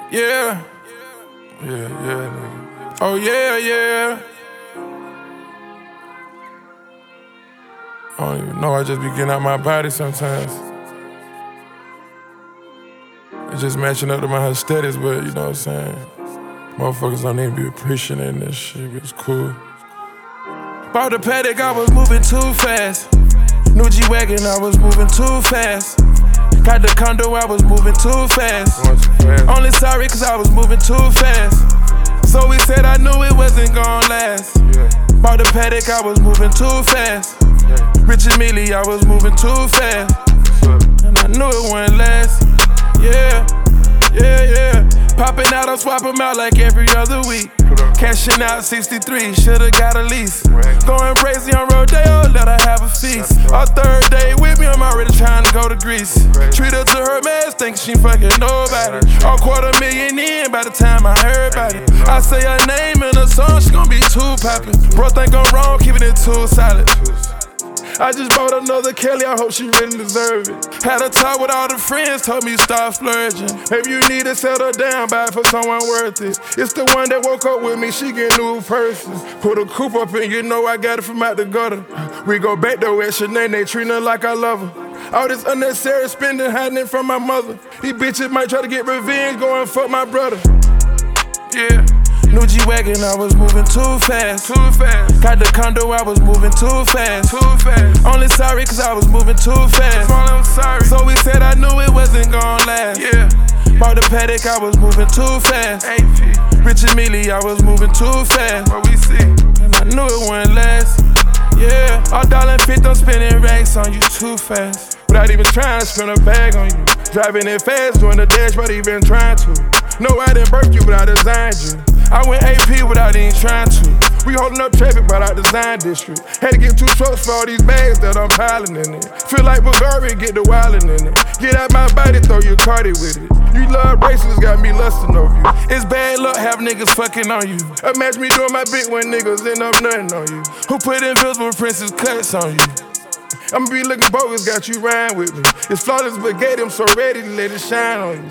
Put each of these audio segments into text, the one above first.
Yeah. Yeah, nigga. Oh, yeah. I don't even know, I just be getting out my body sometimes. It's just matching up to my aesthetics, but you know what I'm saying? Motherfuckers don't even be appreciating this shit, but it's cool. Bought the Patek, I was moving too fast. New G-Wagon, I was moving too fast. Got the condo, I was moving too fast. Only sorry cause I was moving too fast. So we said I knew it wasn't gon' last. Bought the Patek, I was moving too fast. Rich and Millie, I was moving too fast. And I knew it wouldn't last. Yeah. Popping out, I'm swapping out like every other week. Cashing out 63, shoulda got a lease. Going crazy on Rodeo, let her have a feast. Our third day with me, I'm already trying to go to Greece. Treat her to her mess, think she fucking nobody. All $250,000 in by the time I heard about it. I say her name in a song, she gon' be too poppin'. Bro think I'm wrong, keeping it too solid. I just bought another Kelly, I hope she really deserve it. Had a talk with all the friends, told me stop splurging. Maybe you need to settle down, buy it for someone worth it. It's the one that woke up with me, she get new purses. Put a coupe up in, you know I got it from out the gutter. We go back though at Sinead, they treat her like I love her. All this unnecessary spending, hiding it from my mother. These bitches might try to get revenge, go and fuck my brother. Yeah. New G-Wagon, I was moving too fast. Got the condo, I was moving too fast. Only sorry cause I was moving too fast. So we said I knew it wasn't gon' last. Bought the Patek, I was moving too fast. Rich and Millie, I was moving too fast. And I knew it wouldn't last. Yeah, all $1.50, I'm spending racks on you too fast. Without even trying to spend a bag on you. Driving it fast, doing the dash, but even trying to. No, I didn't birth you, but I designed you. I went AP without even trying to. We holding up traffic by our design district. Had to get 2 trucks for all these bags that I'm piling in it. Feel like Bulgaria, get the wildin' in it. Get out my body, throw your cardi with it. You love bracelets, got me lustin' over you. It's bad luck, have niggas fucking on you. Imagine me doing my bit when niggas end up nutting on you. Who put invisible princess cuts on you? I'ma be looking bogus, got you riding with me. It's flawless spaghetti, I'm so ready to let it shine on you.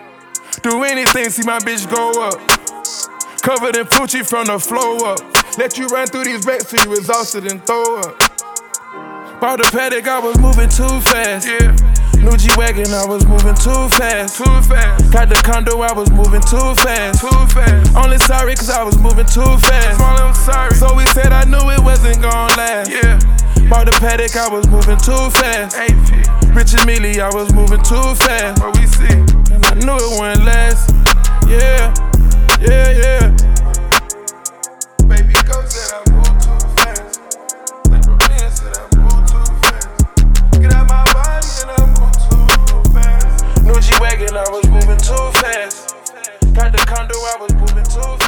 Do anything, see my bitch go up. Covered in Pucci from the flow up. Let you run through these racks till you exhausted and throw up. Bought the Patek, I was moving too fast. New G-Wagon, I was moving too fast. Got the condo, I was moving too fast. Only sorry cause I was moving too fast. So we said I knew it wasn't gon' last. Bought the Patek, I was moving too fast. Rich and Millie, I was moving too fast. And I knew it wouldn't last. Yeah. Baby girl said I move too fast. Like Berlin said I move too fast. Get out my body and I move too fast. New G-Wagon, I was moving too fast. Got the condo, I was moving too fast.